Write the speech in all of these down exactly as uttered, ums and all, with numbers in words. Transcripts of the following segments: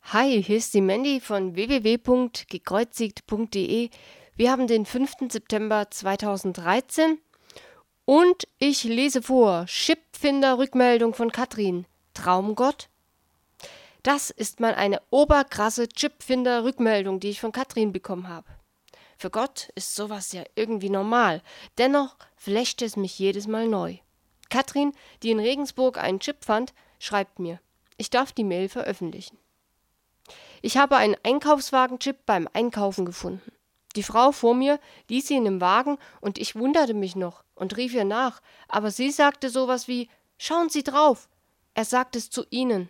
Hi, hier ist die Mandy von w w w punkt gekreuzigt punkt de. Wir haben den fünften September zweitausenddreizehn und ich lese vor Chipfinder-Rückmeldung von Katrin. Traumgott? Das ist mal eine oberkrasse Chipfinder-Rückmeldung, die ich von Katrin bekommen habe. Für Gott ist sowas ja irgendwie normal, dennoch flasht es mich jedes Mal neu. Katrin, die in Regensburg einen Chip fand, schreibt mir, ich darf die Mail veröffentlichen. Ich habe einen Einkaufswagenchip beim Einkaufen gefunden. Die Frau vor mir ließ ihn im Wagen und ich wunderte mich noch und rief ihr nach, aber sie sagte sowas wie, schauen Sie drauf, er sagt es zu Ihnen.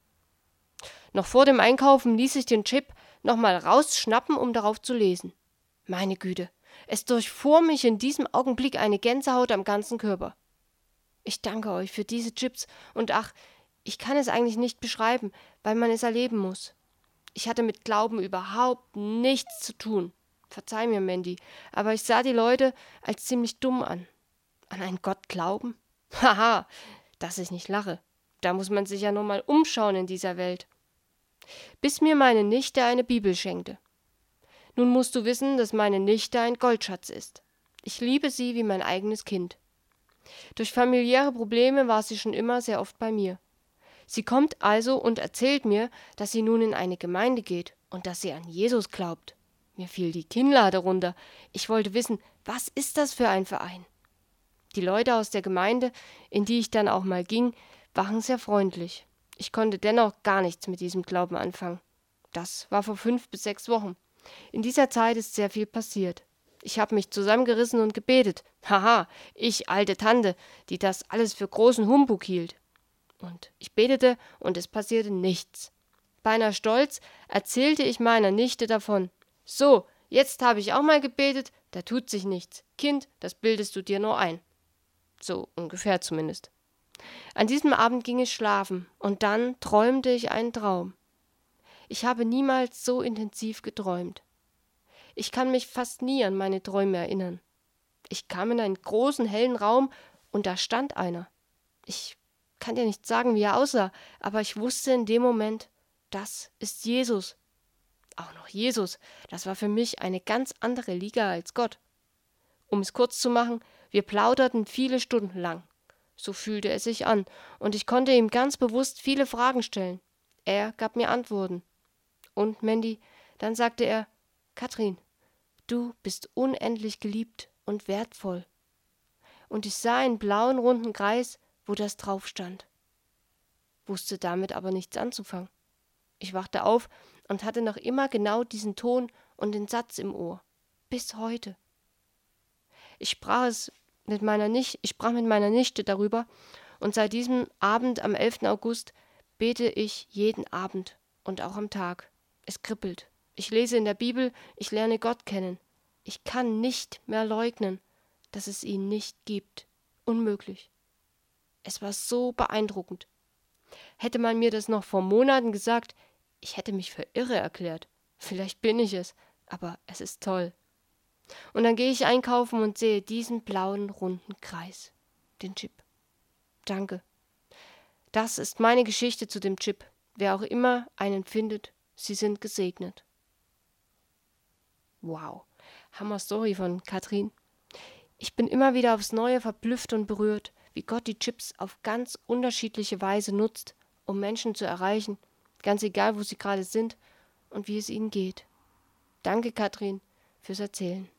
Noch vor dem Einkaufen ließ ich den Chip nochmal rausschnappen, um darauf zu lesen. Meine Güte, es durchfuhr mich in diesem Augenblick eine Gänsehaut am ganzen Körper. Ich danke euch für diese Chips und ach, ich kann es eigentlich nicht beschreiben, weil man es erleben muss. Ich hatte mit Glauben überhaupt nichts zu tun. Verzeih mir, Mandy, aber ich sah die Leute als ziemlich dumm an. An einen Gott glauben? Haha, dass ich nicht lache. Da muss man sich ja nur mal umschauen in dieser Welt. Bis mir meine Nichte eine Bibel schenkte. Nun musst du wissen, dass meine Nichte ein Goldschatz ist. Ich liebe sie wie mein eigenes Kind. Durch familiäre Probleme war sie schon immer sehr oft bei mir. Sie kommt also und erzählt mir, dass sie nun in eine Gemeinde geht und dass sie an Jesus glaubt. Mir fiel die Kinnlade runter. Ich wollte wissen, was ist das für ein Verein? Die Leute aus der Gemeinde, in die ich dann auch mal ging, waren sehr freundlich. Ich konnte dennoch gar nichts mit diesem Glauben anfangen. Das war vor fünf bis sechs Wochen. In dieser Zeit ist sehr viel passiert. Ich habe mich zusammengerissen und gebetet. Haha, ich, alte Tante, die das alles für großen Humbug hielt. Und ich betete, und es passierte nichts. Beinahe stolz erzählte ich meiner Nichte davon. So, jetzt habe ich auch mal gebetet, da tut sich nichts. Kind, das bildest du dir nur ein. So ungefähr zumindest. An diesem Abend ging ich schlafen, und dann träumte ich einen Traum. Ich habe niemals so intensiv geträumt. Ich kann mich fast nie an meine Träume erinnern. Ich kam in einen großen, hellen Raum, und da stand einer. Ich kann dir nicht sagen, wie er aussah, aber ich wusste in dem Moment, das ist Jesus. Auch noch Jesus, das war für mich eine ganz andere Liga als Gott. Um es kurz zu machen, wir plauderten viele Stunden lang. So fühlte es sich an, und ich konnte ihm ganz bewusst viele Fragen stellen. Er gab mir Antworten. Und, Mandy, dann sagte er, Katrin, du bist unendlich geliebt und wertvoll. Und ich sah einen blauen, runden Kreis, wo das drauf stand. Wusste damit aber nichts anzufangen. Ich wachte auf und hatte noch immer genau diesen Ton und den Satz im Ohr. Bis heute. Ich sprach es mit meiner Nicht- ich sprach mit meiner Nichte darüber und seit diesem Abend am elften August bete ich jeden Abend und auch am Tag. Es kribbelt. Ich lese in der Bibel, ich lerne Gott kennen. Ich kann nicht mehr leugnen, dass es ihn nicht gibt. Unmöglich. Es war so beeindruckend. Hätte man mir das noch vor Monaten gesagt, ich hätte mich für irre erklärt. Vielleicht bin ich es, aber es ist toll. Und dann gehe ich einkaufen und sehe diesen blauen, runden Kreis. Den Chip. Danke. Das ist meine Geschichte zu dem Chip. Wer auch immer einen findet, Sie sind gesegnet. Wow. Hammer Story von Katrin. Ich bin immer wieder aufs Neue verblüfft und berührt, wie Gott die Chips auf ganz unterschiedliche Weise nutzt, um Menschen zu erreichen, ganz egal, wo sie gerade sind und wie es ihnen geht. Danke, Katrin, fürs Erzählen.